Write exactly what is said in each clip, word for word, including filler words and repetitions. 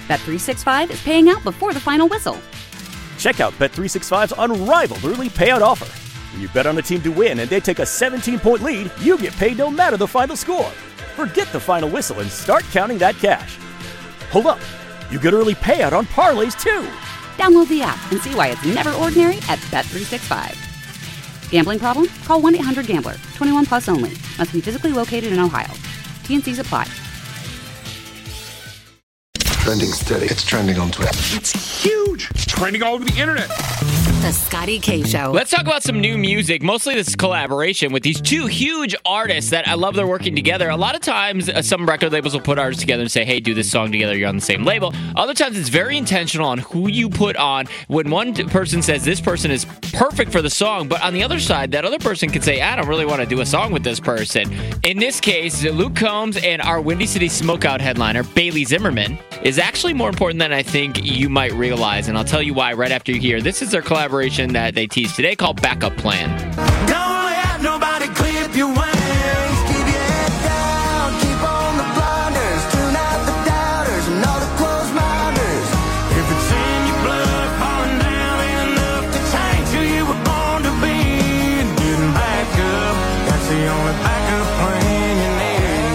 Bet three sixty-five is paying out before the final whistle. Check out Bet three sixty-five's unrivaled early payout offer. When you bet on a team to win and they take a seventeen-point lead, you get paid no matter the final score. Forget the final whistle and start counting that cash. Hold up. You get early payout on parlays, too. Download the app and see why it's never ordinary at Bet three sixty-five. Gambling problem? Call one eight hundred gambler. twenty-one plus only. Must be physically located in Ohio. T N Cs apply. Trending steady. It's trending on Twitter. It's huge. It's trending all over the internet. The Scotty K Show. Let's talk about some new music. Mostly this collaboration with these two huge artists that I love they're working together. A lot of times, uh, some record labels will put artists together and say, hey, do this song together. You're on the same label. Other times, it's very intentional on who you put on. When one t- person says this person is perfect for the song, but on the other side, that other person can say, I don't really want to do a song with this person. In this case, Luke Combs and our Windy City Smokeout headliner, Bailey Zimmerman, is actually more important than I think you might realize. And I'll tell you why right after you hear. This is their collaboration that they teased today called Backup Plan. Don't let nobody clip your wings. Keep your head down, keep on the blinders. Tune out the doubters and all the closed minders. If it's in your blood, falling down enough to change who you were born to be. And getting back up, that's the only backup plan you need.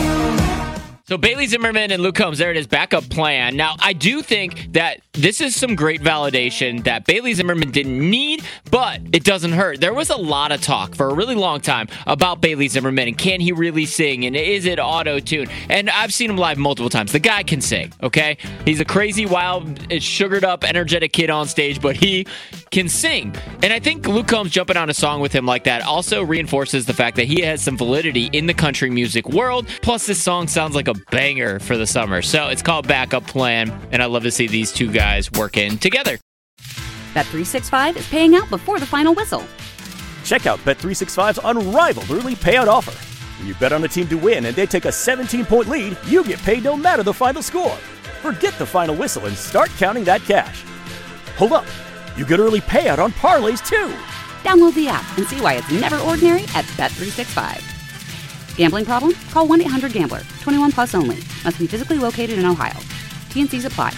So Bailey Zimmerman and Luke Combs, there it is, Backup Plan. Now, I do think that this is some great validation that Bailey Zimmerman didn't need, but it doesn't hurt. There was a lot of talk for a really long time about Bailey Zimmerman and can he really sing and is it auto-tune? And I've seen him live multiple times. The guy can sing, okay? He's a crazy, wild, sugared up, energetic kid on stage, but he can sing. And I think Luke Combs jumping on a song with him like that also reinforces the fact that he has some validity in the country music world. Plus, this song sounds like a banger for the summer. So it's called Backup Plan, and I love to see these two guys working together. Bet three sixty-five is paying out before the final whistle. Check out Bet three sixty-five's unrivaled early payout offer. When you bet on a team to win and they take a seventeen-point lead, you get paid no matter the final score. Forget the final whistle and start counting that cash. Hold up. You get early payout on parlays, too. Download the app and see why it's never ordinary at Bet three sixty-five. Gambling problem? Call one eight hundred gambler. twenty-one plus only. Must be physically located in Ohio. T N Cs apply.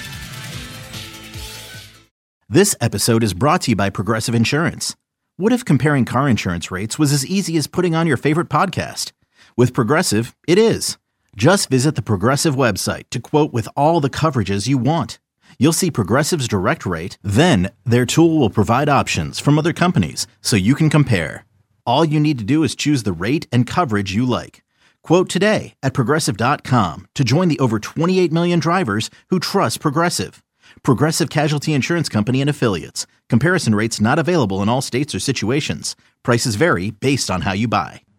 This episode is brought to you by Progressive Insurance. What if comparing car insurance rates was as easy as putting on your favorite podcast? With Progressive, it is. Just visit the Progressive website to quote with all the coverages you want. You'll see Progressive's direct rate, then their tool will provide options from other companies so you can compare. All you need to do is choose the rate and coverage you like. Quote today at Progressive dot com to join the over twenty-eight million drivers who trust Progressive. Progressive Casualty Insurance Company and Affiliates. Comparison rates not available in all states or situations. Prices vary based on how you buy.